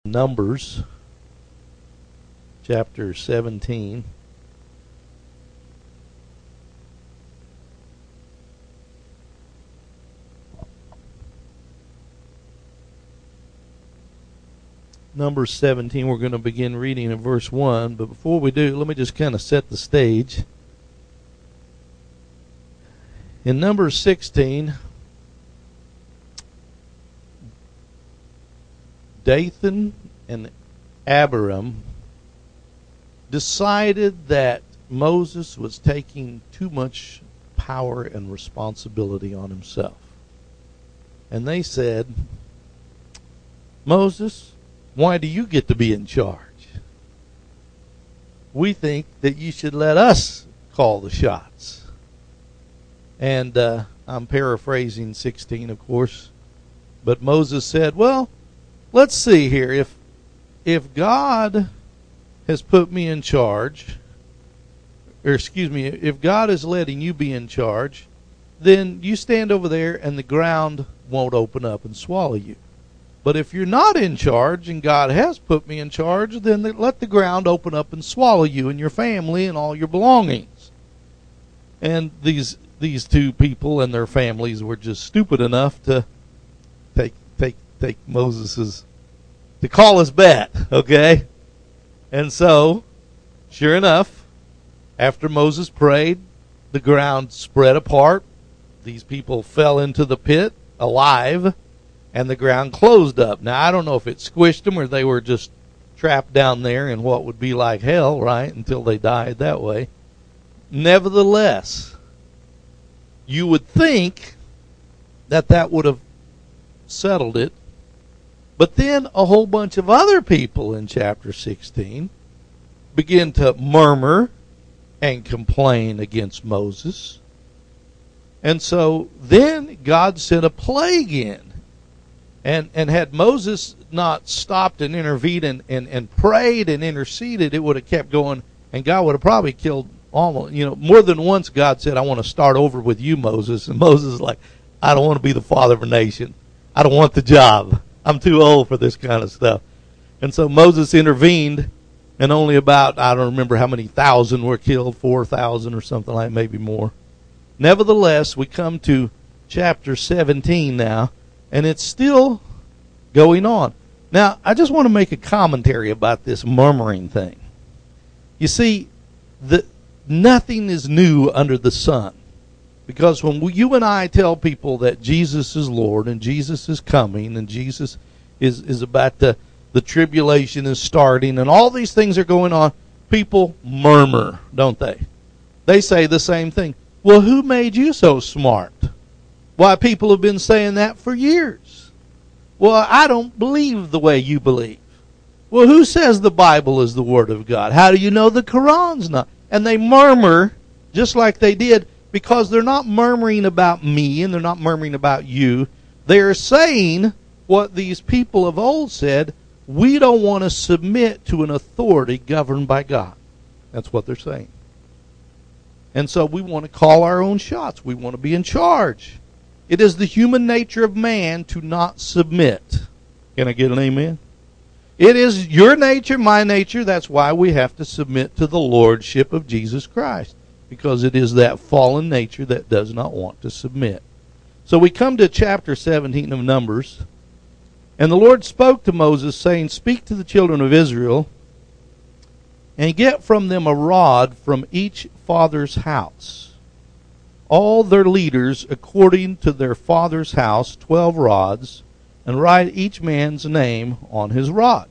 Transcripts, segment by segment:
Numbers chapter 17. Numbers 17, we're going to begin reading in verse 1. But before we do, let me just kind of set the stage. In Numbers 16, Dathan and Abiram decided that Moses was taking too much power and responsibility on himself. And they said, Moses, why do you get to be in charge? We think that you should let us call the shots. And I'm paraphrasing 16, of course. But Moses said, well, let's see here. If God has put me in charge, if God is letting you be in charge, then you stand over there and the ground won't open up and swallow you. But if you're not in charge and God has put me in charge, then let the ground open up and swallow you and your family and all your belongings. And these two people and their families were just stupid enough to take Moses's, to call his bet, okay? And so, sure enough, after Moses prayed, the ground spread apart. These people fell into the pit alive, and the ground closed up. Now, I don't know if it squished them or they were just trapped down there in what would be like hell, right, until they died that way. Nevertheless, you would think that would have settled it. But then a whole bunch of other people in chapter 16 begin to murmur and complain against Moses. And so then God sent a plague in. And had Moses not stopped and intervened and prayed and interceded, it would have kept going, and God would have probably killed almost, more than once. God said, I want to start over with you, Moses. And Moses is like, I don't want to be the father of a nation. I don't want the job. I'm too old for this kind of stuff. And so Moses intervened, and only about, I don't remember how many thousand were killed, 4,000 or something like, maybe more. Nevertheless, we come to chapter 17 now, and it's still going on. Now, I just want to make a commentary about this murmuring thing. You see, nothing is new under the sun. Because when you and I tell people that Jesus is Lord and Jesus is coming and Jesus is about the tribulation is starting and all these things are going on, people murmur, don't they? They say the same thing. Well, who made you so smart? Why, people have been saying that for years. Well, I don't believe the way you believe. Well, who says the Bible is the Word of God? How do you know the Quran's not? And they murmur just like they did, because they're not murmuring about me and they're not murmuring about you. They're saying what these people of old said, we don't want to submit to an authority governed by God. That's what they're saying. And so we want to call our own shots. We want to be in charge. It is the human nature of man to not submit. Can I get an amen? It is your nature, my nature. That's why we have to submit to the lordship of Jesus Christ. Because it is that fallen nature that does not want to submit. So we come to chapter 17 of Numbers. And the Lord spoke to Moses, saying, Speak to the children of Israel, and get from them a rod from each father's house. All their leaders according to their father's house, 12 rods, and write each man's name on his rod.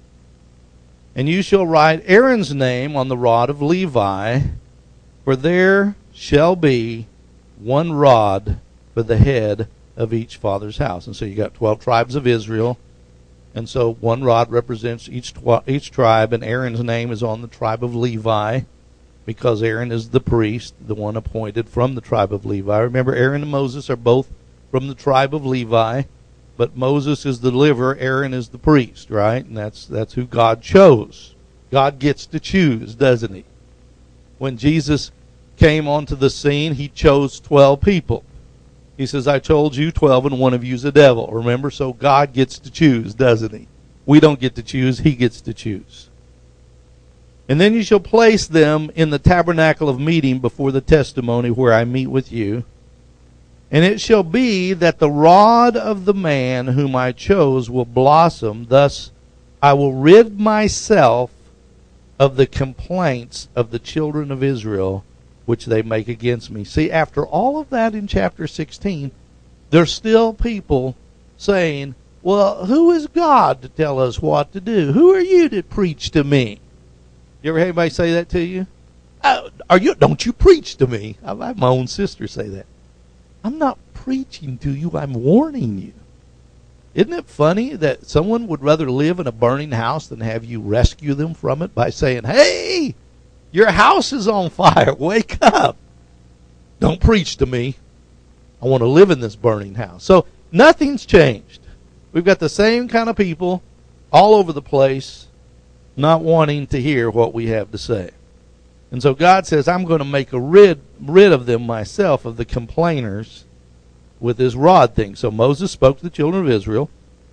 And you shall write Aaron's name on the rod of Levi, for there shall be one rod for the head of each father's house. And so you got 12 tribes of Israel. And so one rod represents each tribe. And Aaron's name is on the tribe of Levi, because Aaron is the priest, the one appointed from the tribe of Levi. Remember, Aaron and Moses are both from the tribe of Levi. But Moses is the deliverer, Aaron is the priest, right? And that's who God chose. God gets to choose, doesn't he? When Jesus came onto the scene, he chose 12 people. He says, I told you 12 and one of you's a devil. Remember? So God gets to choose, doesn't he? We don't get to choose. He gets to choose. And then you shall place them in the tabernacle of meeting before the testimony where I meet with you. And it shall be that the rod of the man whom I chose will blossom. Thus I will rid myself of the complaints of the children of Israel, which they make against me. See, after all of that in chapter 16, there's still people saying, well, who is God to tell us what to do? Who are you to preach to me? You ever hear anybody say that to you? Don't you preach to me? I've had my own sister say that. I'm not preaching to you, I'm warning you. Isn't it funny that someone would rather live in a burning house than have you rescue them from it by saying, hey, your house is on fire, wake up. Don't preach to me. I want to live in this burning house. So nothing's changed. We've got the same kind of people all over the place not wanting to hear what we have to say. And so God says, I'm going to make a rid of them myself, of the complainers, with this rod thing. So Moses spoke to the children of Israel,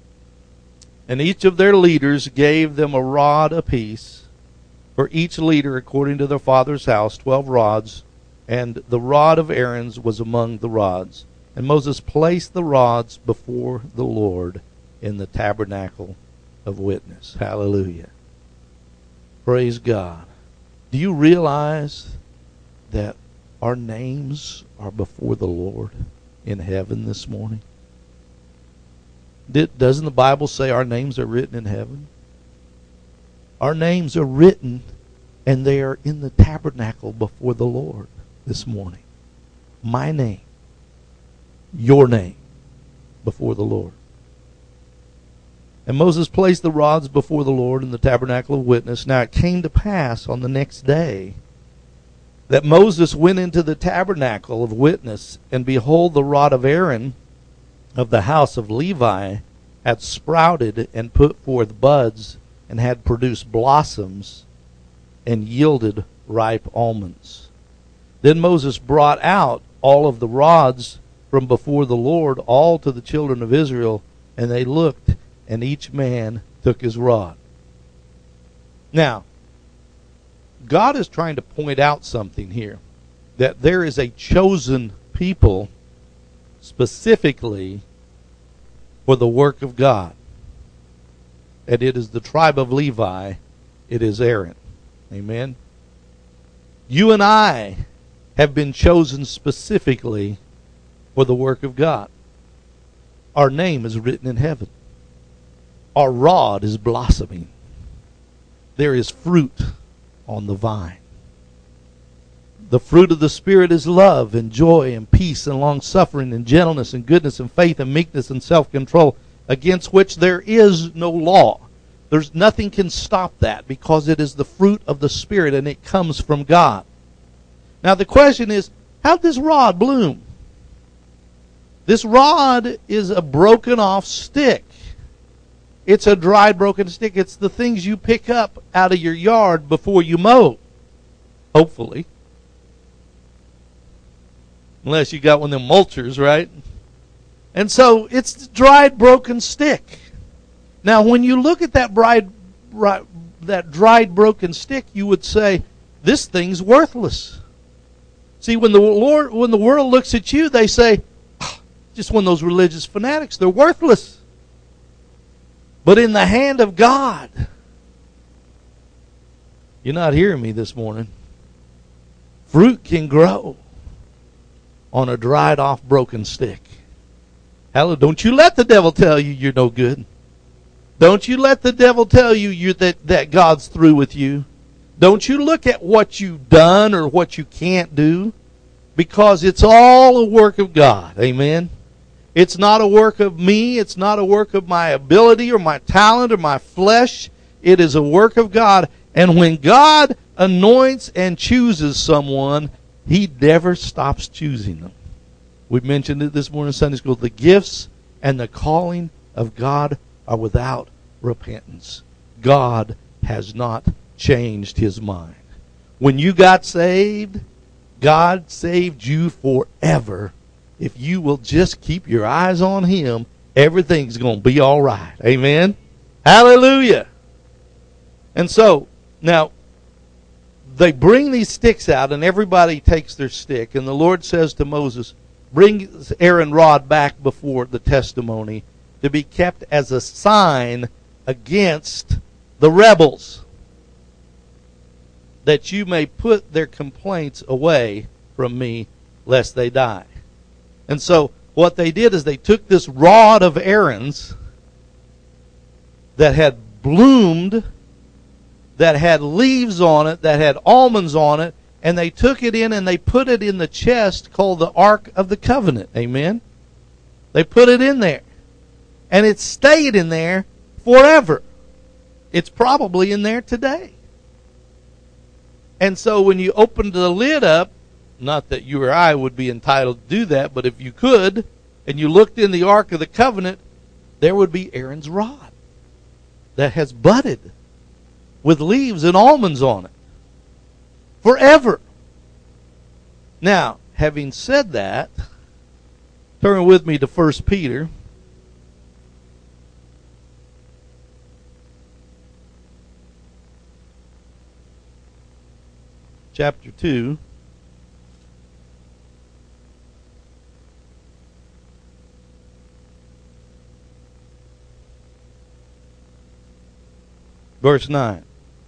and each of their leaders gave them a rod apiece, for each leader according to their father's house, 12 rods, and the rod of Aaron's was among the rods. And Moses placed the rods before the Lord in the tabernacle of witness. Hallelujah. Praise God. Do you realize that our names are before the Lord in heaven this morning? Doesn't the Bible say our names are written in heaven? Our names are written, and they are in the tabernacle before the Lord this morning. My name, your name, before the Lord. And Moses placed the rods before the Lord in the tabernacle of witness. Now it came to pass on the next day that Moses went into the tabernacle of witness, and behold, the rod of Aaron of the house of Levi had sprouted and put forth buds, and had produced blossoms, and yielded ripe almonds. Then Moses brought out all of the rods from before the Lord, all to the children of Israel, and they looked, and each man took his rod. Now, God is trying to point out something here, that there is a chosen people specifically for the work of God. And it is the tribe of Levi, it is Aaron. Amen. You and I have been chosen specifically for the work of God. Our name is written in heaven. Our rod is blossoming. There is fruit on the vine. The fruit of the Spirit is love and joy and peace and long-suffering and gentleness and goodness and faith and meekness and self-control, against which there is no law. There's nothing can stop that, because it is the fruit of the Spirit and it comes from God. Now the question is, how did this rod bloom? This rod is a broken off stick. It's a dried, broken stick. It's the things you pick up out of your yard before you mow. Hopefully. Unless you got one of them mulchers, right? And so it's a dried, broken stick. Now, when you look at that dried, broken stick, you would say, this thing's worthless. See, when the world looks at you, they say, just one of those religious fanatics, they're worthless. But in the hand of God, you're not hearing me this morning. Fruit can grow on a dried off broken stick. Hallelujah. Don't you let the devil tell you you're no good. Don't you let the devil tell you that God's through with you. Don't you look at what you've done or what you can't do, because it's all a work of God. Amen. It's not a work of me. It's not a work of my ability or my talent or my flesh. It is a work of God. And when God anoints and chooses someone, He never stops choosing them. We mentioned it this morning in Sunday school. The gifts and the calling of God are without repentance. God has not changed His mind. When you got saved, God saved you forever. If you will just keep your eyes on Him, everything's going to be all right. Amen? Hallelujah. And so, now, they bring these sticks out, and everybody takes their stick. And the Lord says to Moses, bring Aaron's rod back before the testimony to be kept as a sign against the rebels, that you may put their complaints away from me, lest they die. And so, what they did is they took this rod of Aaron's that had bloomed, that had leaves on it, that had almonds on it, and they took it in and they put it in the chest called the Ark of the Covenant. Amen? They put it in there. And it stayed in there forever. It's probably in there today. And so when you opened the lid up, not that you or I would be entitled to do that, but if you could, and you looked in the Ark of the Covenant, there would be Aaron's rod that has budded with leaves and almonds on it forever. Now, having said that, turn with me to 1 Peter. Chapter 2. Verse 9.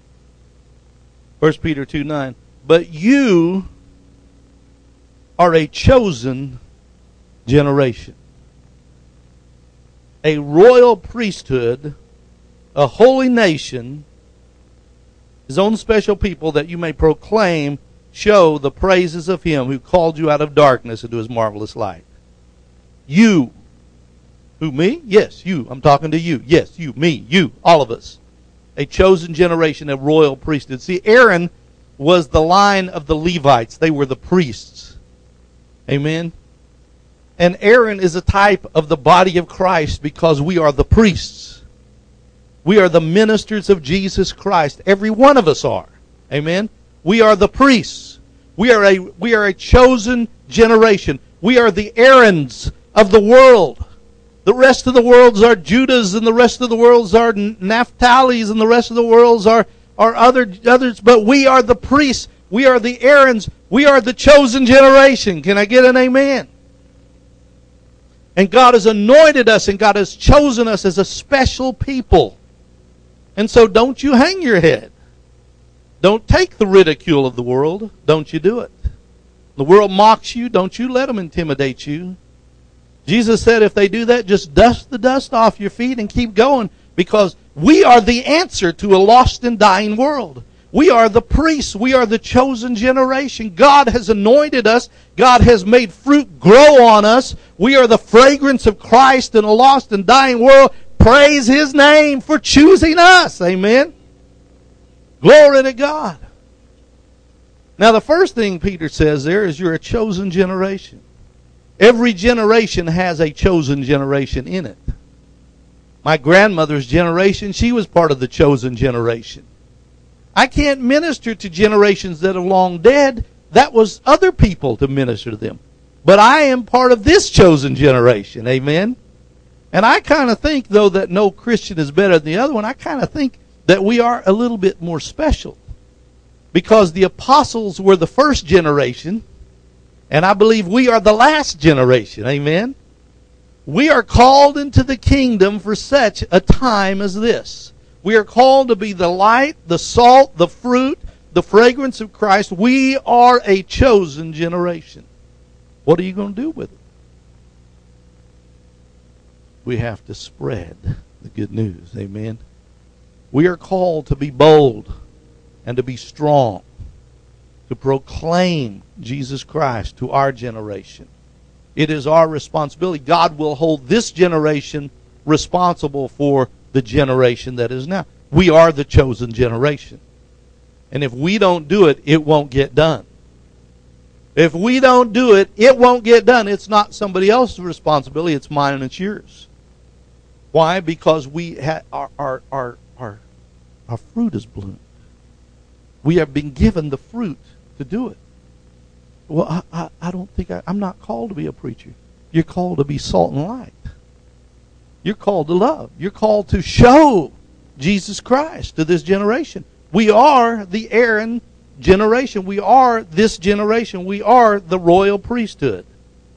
1 Peter 2:9. But you are a chosen generation, a royal priesthood, a holy nation, his own special people, that you may proclaim, show the praises of him who called you out of darkness into his marvelous light. You. Who, me? Yes, you. I'm talking to you. Yes, you, me, you, all of us. A chosen generation, a royal priesthood. See, Aaron was the line of the Levites. They were the priests. Amen? And Aaron is a type of the body of Christ because we are the priests. We are the ministers of Jesus Christ. Every one of us are. Amen? We are the priests. We are a chosen generation. We are the Aarons of the world. The rest of the worlds are Judahs, and the rest of the worlds are Naphtali's, and the rest of the worlds are others. But we are the priests. We are the Aarons. We are the chosen generation. Can I get an amen? And God has anointed us, and God has chosen us as a special people. And so don't you hang your head. Don't take the ridicule of the world. Don't you do it. The world mocks you. Don't you let them intimidate you. Jesus said if they do that, just dust the dust off your feet and keep going, because we are the answer to a lost and dying world. We are the priests. We are the chosen generation. God has anointed us. God has made fruit grow on us. We are the fragrance of Christ in a lost and dying world. Praise his name for choosing us. Amen. Glory to God. Now the first thing Peter says there is you're a chosen generation. Every generation has a chosen generation in it. My grandmother's generation, she was part of the chosen generation. I can't minister to generations that are long dead. That was other people to minister to them. But I am part of this chosen generation. Amen? And I kind of think, though, that no Christian is better than the other one. I kind of think that we are a little bit more special. Because the apostles were the first generation. And I believe we are the last generation. Amen? We are called into the kingdom for such a time as this. We are called to be the light, the salt, the fruit, the fragrance of Christ. We are a chosen generation. What are you going to do with it? We have to spread the good news. Amen? We are called to be bold and to be strong, to proclaim Jesus Christ to our generation. It is our responsibility. God will hold this generation responsible for the generation that is now. We are the chosen generation. And if we don't do it, it won't get done. If we don't do it, it won't get done. It's not somebody else's responsibility. It's mine and it's yours. Why? Because we our fruit is bloomed. We have been given the fruit to do it. Well, I don't think I'm not called to be a preacher. You're called to be salt and light. You're called to love. You're called to show Jesus Christ to this generation. We are the Aaron generation. We are this generation. We are the royal priesthood.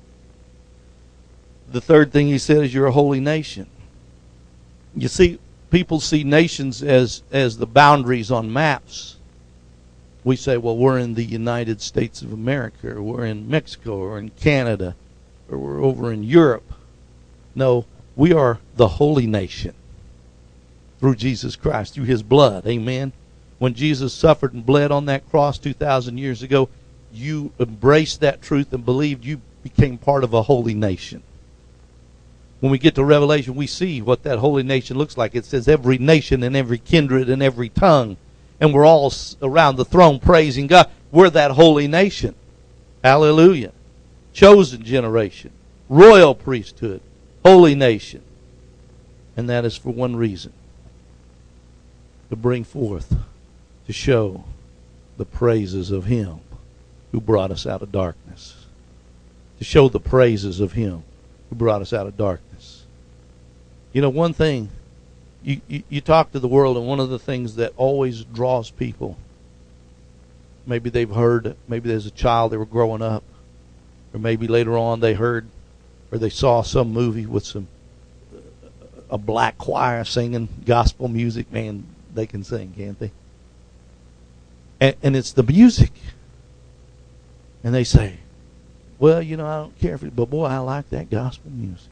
The third thing he said is you're a holy nation. You see, people see nations as the boundaries on maps. We say, well, we're in the United States of America, or we're in Mexico, or in Canada, or we're over in Europe. No, we are the holy nation through Jesus Christ, through his blood. Amen. When Jesus suffered and bled on that cross 2,000 years ago, you embraced that truth and believed. You became part of a holy nation. When we get to Revelation, we see what that holy nation looks like. It says every nation and every kindred and every tongue. And we're all around the throne praising God. We're that holy nation. Hallelujah. Chosen generation. Royal priesthood. Holy nation. And that is for one reason. To bring forth, to show the praises of him who brought us out of darkness. To show the praises of him who brought us out of darkness. You know, one thing, you talk to the world, and one of the things that always draws people, maybe they've heard, maybe as a child they were growing up, or maybe later on they heard or they saw some movie with a black choir singing gospel music. Man, they can sing, can't they? And it's the music. And they say, well, you know, I don't care but boy, I like that gospel music.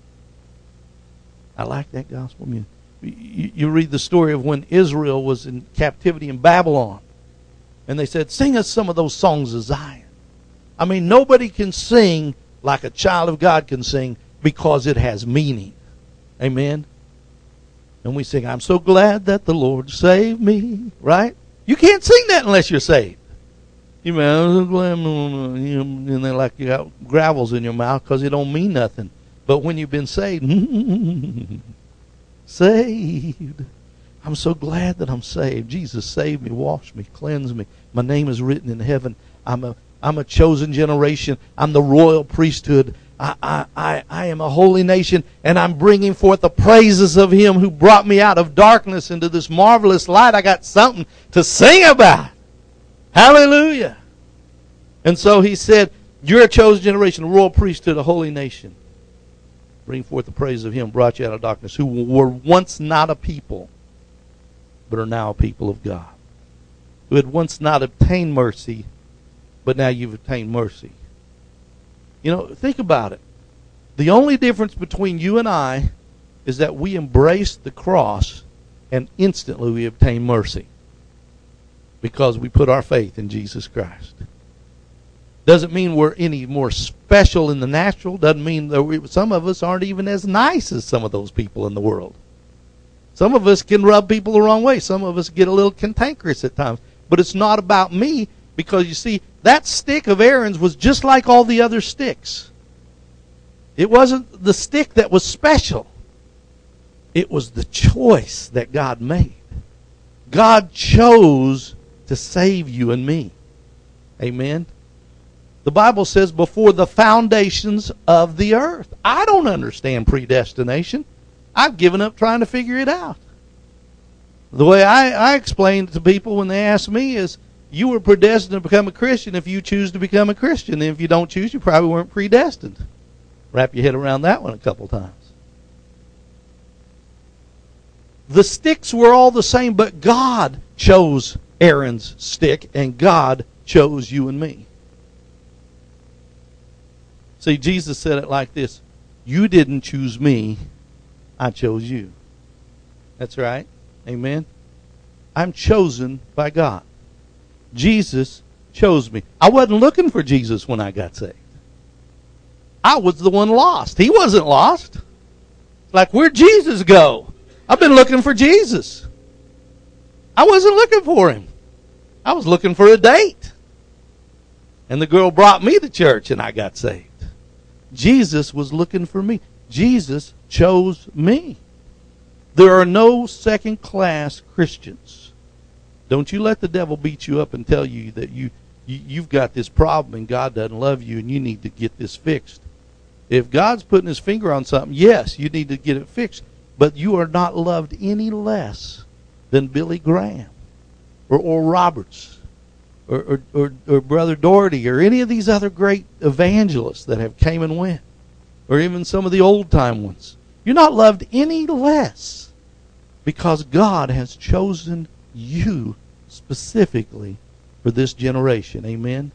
I like that gospel music. You read the story of when Israel was in captivity in Babylon. And they said, sing us some of those songs of Zion. I mean, nobody can sing like a child of God can sing because it has meaning. Amen? And we sing, I'm so glad that the Lord saved me. Right? You can't sing that unless you're saved. You know, and they're like you got gravels in your mouth because it don't mean nothing. But when you've been saved, saved. I'm so glad that I'm saved. Jesus saved me, washed me, cleansed me. My name is written in heaven. I'm a chosen generation. I'm the royal priesthood. I am a holy nation, and I'm bringing forth the praises of him who brought me out of darkness into this marvelous light. I got something to sing about. Hallelujah. And so he said, you're a chosen generation, a royal priesthood, a holy nation. Bring forth the praise of him who brought you out of darkness, who were once not a people, but are now a people of God. Who had once not obtained mercy, but now you've obtained mercy. You know, think about it. The only difference between you and I is that we embraced the cross and instantly we obtained mercy because we put our faith in Jesus Christ. Doesn't mean we're any more special in the natural. Doesn't mean that some of us aren't even as nice as some of those people in the world. Some of us can rub people the wrong way. Some of us get a little cantankerous at times. But it's not about me, because you see, that stick of Aaron's was just like all the other sticks. It wasn't the stick that was special. It was the choice that God made. God chose to save you and me. Amen. The Bible says before the foundations of the earth. I don't understand predestination. I've given up trying to figure it out. The way I explain it to people when they ask me is, you were predestined to become a Christian if you choose to become a Christian. And if you don't choose, you probably weren't predestined. Wrap your head around that one a couple times. The sticks were all the same, but God chose Aaron's stick, and God chose you and me. See, Jesus said it like this: you didn't choose me, I chose you. That's right. Amen. I'm chosen by God. Jesus chose me. I wasn't looking for Jesus when I got saved. I was the one lost. He wasn't lost. Like, where'd Jesus go? I've been looking for Jesus. I wasn't looking for him. I was looking for a date. And the girl brought me to church and I got saved. Jesus was looking for me. Jesus chose me. There are no second-class Christians. Don't you let the devil beat you up and tell you that you've got this problem and God doesn't love you and you need to get this fixed. If God's putting his finger on something, yes, you need to get it fixed. But you are not loved any less than Billy Graham or Oral Roberts or Brother Doherty or any of these other great evangelists that have came and went, or even some of the old-time ones. You're not loved any less because God has chosen you specifically for this generation. Amen?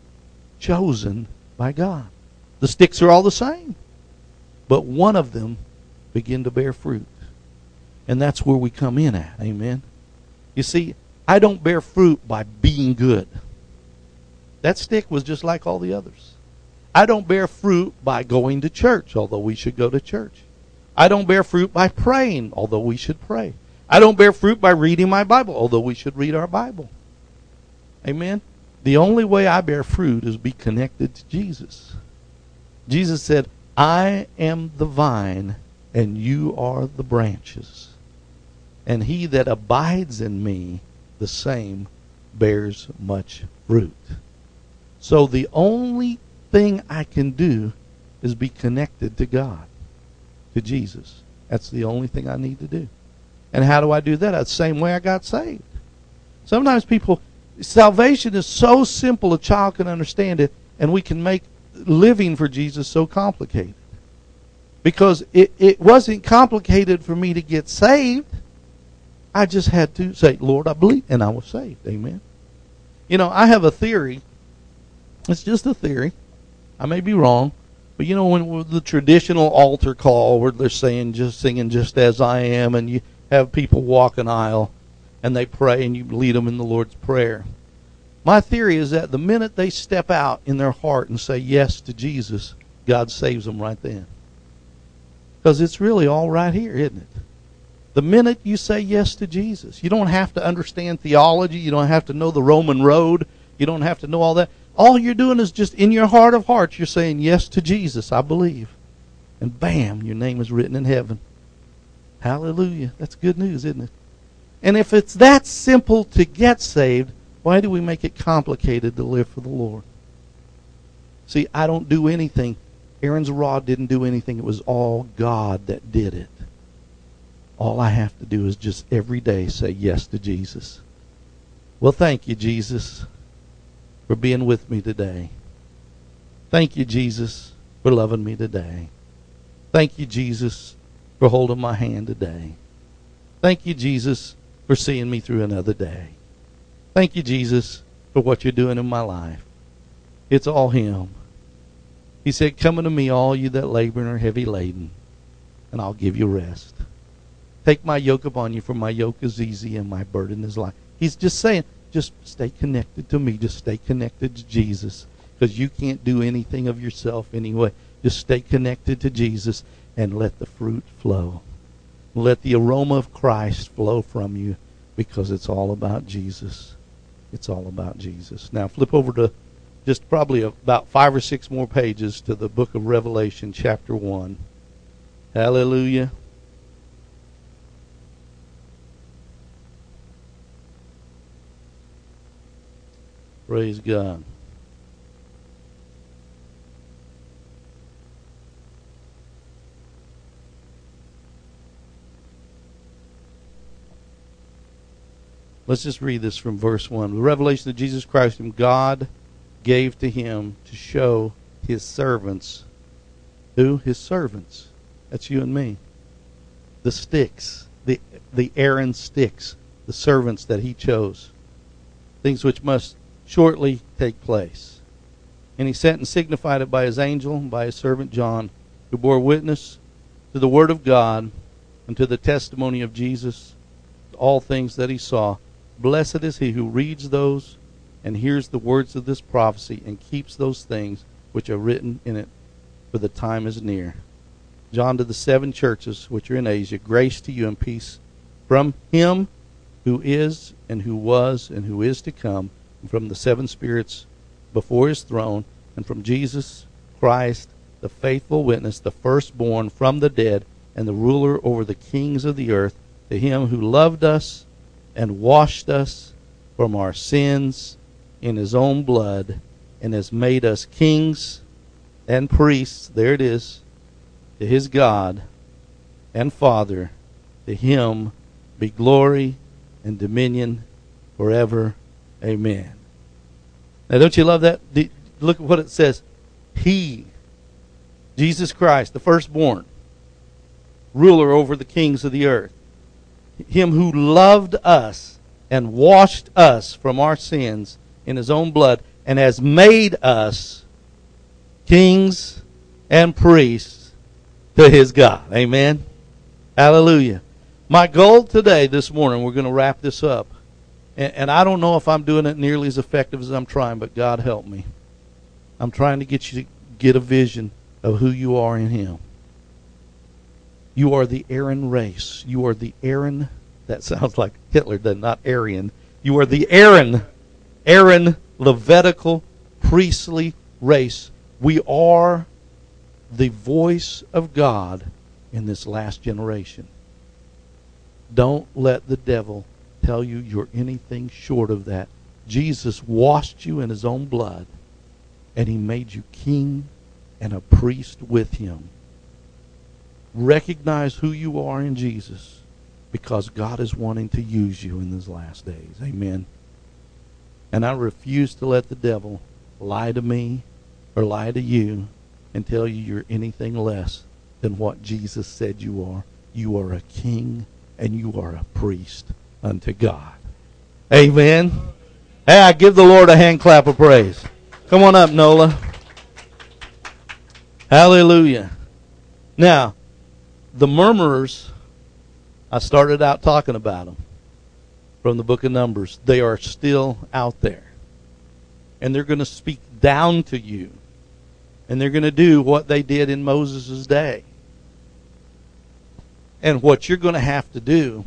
Chosen by God. The sticks are all the same, but one of them begin to bear fruit. And that's where we come in at. Amen? You see, I don't bear fruit by being good. That stick was just like all the others. I don't bear fruit by going to church, although we should go to church. I don't bear fruit by praying, although we should pray. I don't bear fruit by reading my Bible, although we should read our Bible. Amen? The only way I bear fruit is be connected to Jesus. Jesus said, I am the vine, and you are the branches. And he that abides in me, the same bears much fruit. So the only thing I can do is be connected to God, to Jesus. That's the only thing I need to do. And how do I do that? That's the same way I got saved. Sometimes salvation is so simple a child can understand it, and we can make living for Jesus so complicated. Because it wasn't complicated for me to get saved. I just had to say, Lord, I believe, and I was saved. Amen. You know, I have a theory. It's just a theory. I may be wrong. But you know, when the traditional altar call where they're singing just as I am, and you have people walk an aisle and they pray and you lead them in the Lord's Prayer. My theory is that the minute they step out in their heart and say yes to Jesus, God saves them right then. Because it's really all right here, isn't it? The minute you say yes to Jesus, you don't have to understand theology. You don't have to know the Roman road. You don't have to know all that. All you're doing is just in your heart of hearts, you're saying yes to Jesus, I believe. And bam, your name is written in heaven. Hallelujah. That's good news, isn't it? And if it's that simple to get saved, why do we make it complicated to live for the Lord? See, I don't do anything. Aaron's rod didn't do anything. It was all God that did it. All I have to do is just every day say yes to Jesus. Well, thank you, Jesus, for being with me today. Thank you, Jesus, for loving me today. Thank you, Jesus, for holding my hand today. Thank you, Jesus, for seeing me through another day. Thank you, Jesus, for what you're doing in my life. It's all Him. He said, come unto me, all you that labor and are heavy laden, and I'll give you rest. Take my yoke upon you, for my yoke is easy and my burden is light. He's just saying, just stay connected to me. Just stay connected to Jesus, because you can't do anything of yourself anyway. Just stay connected to Jesus and let the fruit flow. Let the aroma of Christ flow from you, because it's all about Jesus. It's all about Jesus. Now flip over to just probably about 5 or 6 more pages to the book of Revelation, chapter 1. Hallelujah. Praise God. Let's just read this from verse 1. The revelation of Jesus Christ, whom God gave to him to show his servants. Who? His servants. That's you and me. The sticks. The Aaron sticks. The servants that he chose. Things which must shortly take place. And he sent and signified it by his angel and by his servant John, who bore witness to the word of God and to the testimony of Jesus, all things that he saw. Blessed is he who reads those and hears the words of this prophecy and keeps those things which are written in it, for the time is near. John, to the 7 churches which are in Asia, grace to you and peace from him who is and who was and who is to come, and from the 7 spirits before his throne, and from Jesus Christ, the faithful witness, the firstborn from the dead, and the ruler over the kings of the earth, to him who loved us and washed us from our sins in his own blood, and has made us kings and priests, there it is, to his God. and Father. To him be glory and dominion forever. Amen. Now, don't you love that? Look at what it says. He, Jesus Christ, the firstborn, ruler over the kings of the earth, him who loved us and washed us from our sins in his own blood and has made us kings and priests to his God. Amen. Hallelujah. My goal today, this morning, we're going to wrap this up. And I don't know if I'm doing it nearly as effective as I'm trying, but God help me. I'm trying to get you to get a vision of who you are in him. You are the Aaron race. You are the Aaron, that sounds like Hitler, not Aryan. You are the Aaron Levitical priestly race. We are the voice of God in this last generation. Don't let the devil tell you you're anything short of that. Jesus washed you in his own blood, and he made you king and a priest with him. Recognize who you are in Jesus, because God is wanting to use you in these last days. Amen. And I refuse to let the devil lie to me or lie to you and tell you you're anything less than what Jesus said you are. You are a king and you are a priest unto God. Amen. Hey, I give the Lord a hand clap of praise. Come on up, Nola. Hallelujah. Now, the murmurers, I started out talking about them from the book of Numbers. They are still out there. And they're going to speak down to you. And they're going to do what they did in Moses' day. And what you're going to have to do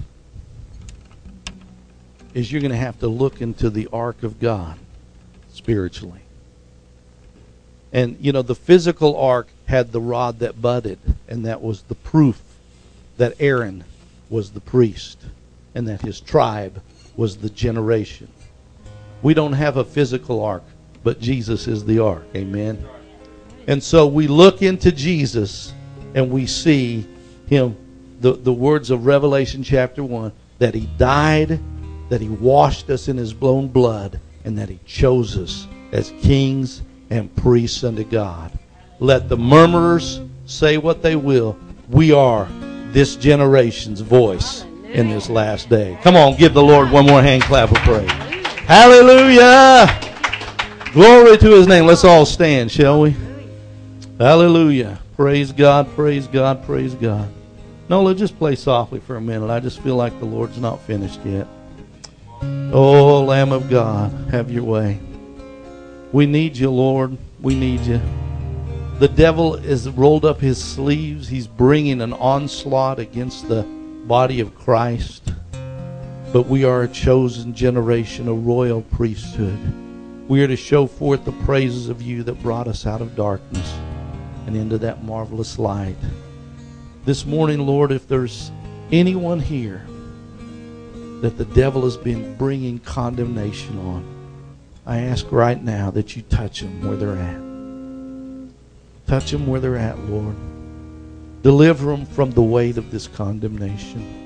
is you're going to have to look into the ark of God spiritually. And, you know, the physical ark had the rod that budded, and that was the proof that Aaron was the priest and that his tribe was the generation. We don't have a physical ark, but Jesus is the ark. Amen. And so we look into Jesus and we see him, the words of Revelation chapter 1, that he died, that he washed us in his blown blood, and that he chose us as kings and priests unto God. Let the murmurers say what they will. We are this generation's voice in this last day. Come on, give the Lord one more hand clap of praise. Hallelujah! Glory to his name. Let's all stand, shall we? Hallelujah. Praise God, praise God, praise God. Nola, just play softly for a minute. I just feel like the Lord's not finished yet. Oh, Lamb of God, have your way. We need you, Lord. We need you. The devil has rolled up his sleeves. He's bringing an onslaught against the body of Christ. But we are a chosen generation, a royal priesthood. We are to show forth the praises of you that brought us out of darkness and into that marvelous light. This morning, Lord, if there's anyone here that the devil has been bringing condemnation on, I ask right now that you touch them where they're at. Touch them where they're at, Lord. Deliver them from the weight of this condemnation.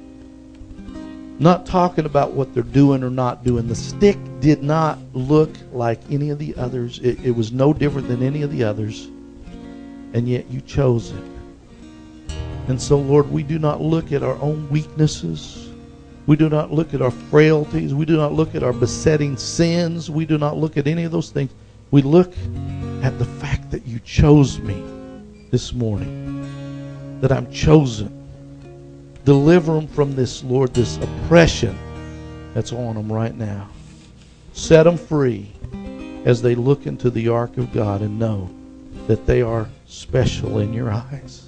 Not talking about what they're doing or not doing. The stick did not look like any of the others. It was no different than any of the others. And yet you chose it. And so, Lord, we do not look at our own weaknesses. We do not look at our frailties. We do not look at our besetting sins. We do not look at any of those things. We look at the fact that you chose me this morning, that I'm chosen. Deliver them from this, Lord, this oppression that's on them right now. Set them free as they look into the ark of God and know that they are special in your eyes.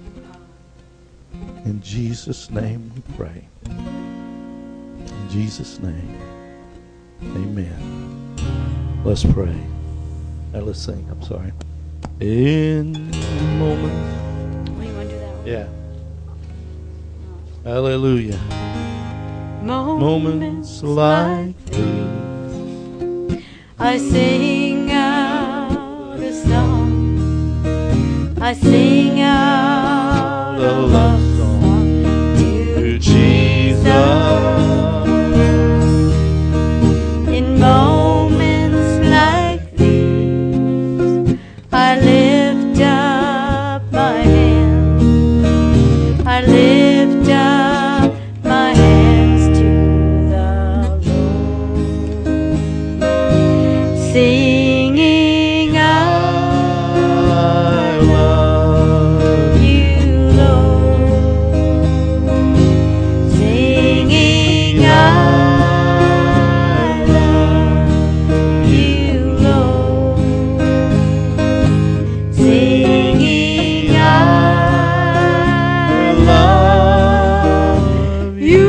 In Jesus' name we pray. In Jesus' name, amen. Let's pray. Now let's sing. I'm sorry. In moments. Oh, you want to do that one? Yeah. Hallelujah. Moments like these, I sing out a song. I sing out a love song. love you, Lord. Singing, I love you,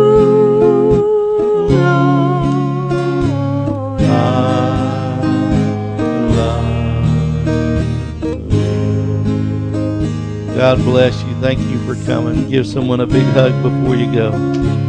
Lord. God bless you. Thank you for coming. Give someone a big hug before you go.